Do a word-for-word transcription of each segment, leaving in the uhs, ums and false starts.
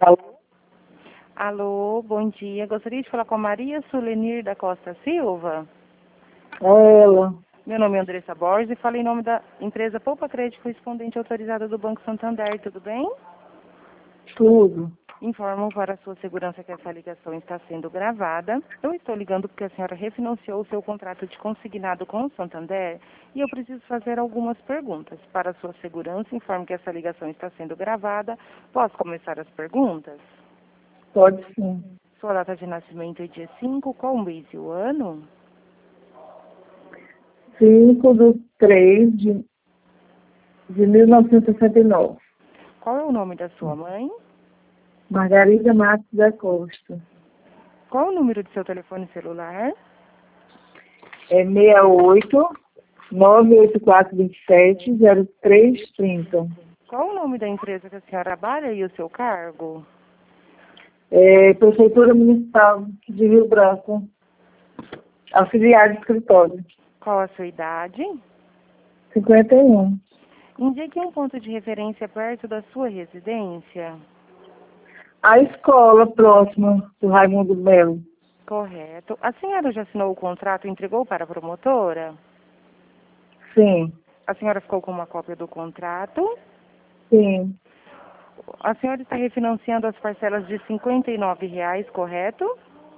Alô? Alô, bom dia. Gostaria de falar com a Maria Sulenir da Costa Silva. É ela. Meu nome é Andressa Borges e falo em nome da empresa Poupa Crédito, correspondente autorizada do Banco Santander. Tudo bem? Tudo. Informo para a sua segurança que essa ligação está sendo gravada. Eu estou ligando porque a senhora refinanciou o seu contrato de consignado com o Santander e eu preciso fazer algumas perguntas. Para a sua segurança, informo que essa ligação está sendo gravada. Posso começar as perguntas? Pode sim. Sua data de nascimento é dia cinco, qual o mês e o ano? cinco de três de, de mil novecentos e sessenta e nove. Qual é o nome da sua mãe? Margarida Matos da Costa. Qual o número do seu telefone celular? É seis oito, nove oito quatro dois sete, zero três três zero. Qual o nome da empresa que a senhora trabalha e o seu cargo? É Prefeitura Municipal de Rio Branco. Auxiliar de escritório. Qual a sua idade? cinquenta e um. Indique um ponto de referência perto da sua residência. A escola próxima do Raimundo Melo. Correto. A senhora já assinou o contrato e entregou para a promotora? Sim. A senhora ficou com uma cópia do contrato? Sim. A senhora está refinanciando as parcelas de cinquenta e nove reais, correto?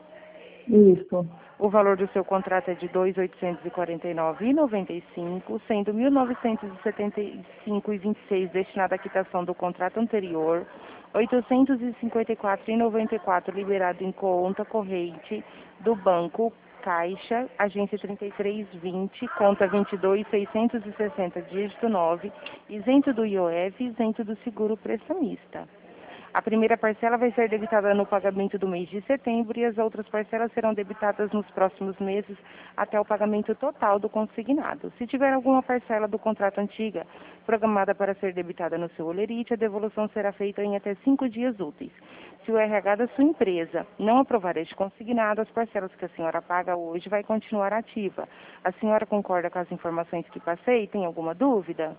Isso. O valor do seu contrato é de dois mil oitocentos e quarenta e nove reais e noventa e cinco centavos, sendo mil novecentos e setenta e cinco reais e vinte e seis centavos destinado à quitação do contrato anterior, oitocentos e cinquenta e quatro reais e noventa e quatro centavos liberado em conta corrente do Banco Caixa, agência trinta e três vinte, conta vinte e dois mil seiscentos e sessenta, dígito nove, isento do I O F, isento do seguro prestamista. A primeira parcela vai ser debitada no pagamento do mês de setembro e as outras parcelas serão debitadas nos próximos meses até o pagamento total do consignado. Se tiver alguma parcela do contrato antiga programada para ser debitada no seu holerite, a devolução será feita em até cinco dias úteis. Se o R H da sua empresa não aprovar este consignado, as parcelas que a senhora paga hoje vai continuar ativa. A senhora concorda com as informações que passei? Tem alguma dúvida?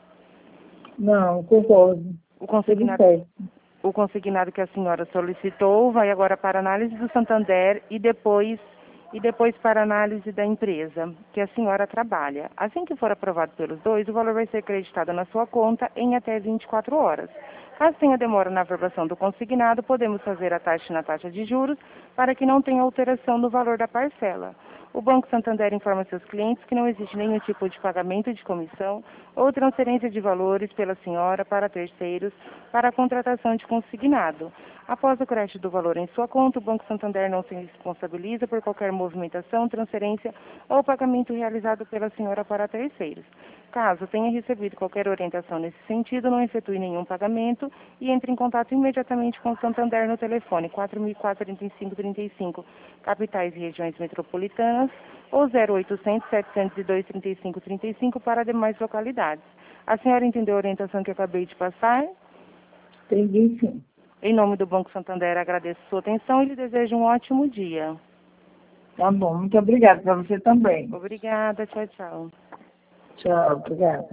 Não, concordo. O consignado... O consignado que a senhora solicitou vai agora para análise do Santander e depois, e depois para análise da empresa que a senhora trabalha. Assim que for aprovado pelos dois, o valor vai ser creditado na sua conta em até vinte e quatro horas. Caso tenha demora na aprovação do consignado, podemos fazer a taxa na taxa de juros para que não tenha alteração no valor da parcela. O Banco Santander informa seus clientes que não existe nenhum tipo de pagamento de comissão ou transferência de valores pela senhora para terceiros para a contratação de consignado. Após o crédito do valor em sua conta, o Banco Santander não se responsabiliza por qualquer movimentação, transferência ou pagamento realizado pela senhora para terceiros. Caso tenha recebido qualquer orientação nesse sentido, não efetue nenhum pagamento e entre em contato imediatamente com o Santander no telefone quatro mil e quatro, trinta e cinco, trinta e cinco, capitais e regiões metropolitanas, ou zero oitocentos, setecentos e dois, trinta e cinco, trinta e cinco para demais localidades. A senhora entendeu a orientação que eu acabei de passar? Entendi, sim. Em nome do Banco Santander, agradeço sua atenção e lhe desejo um ótimo dia. Tá bom, muito obrigada para você também. Obrigada, tchau, tchau. Tchau, obrigada.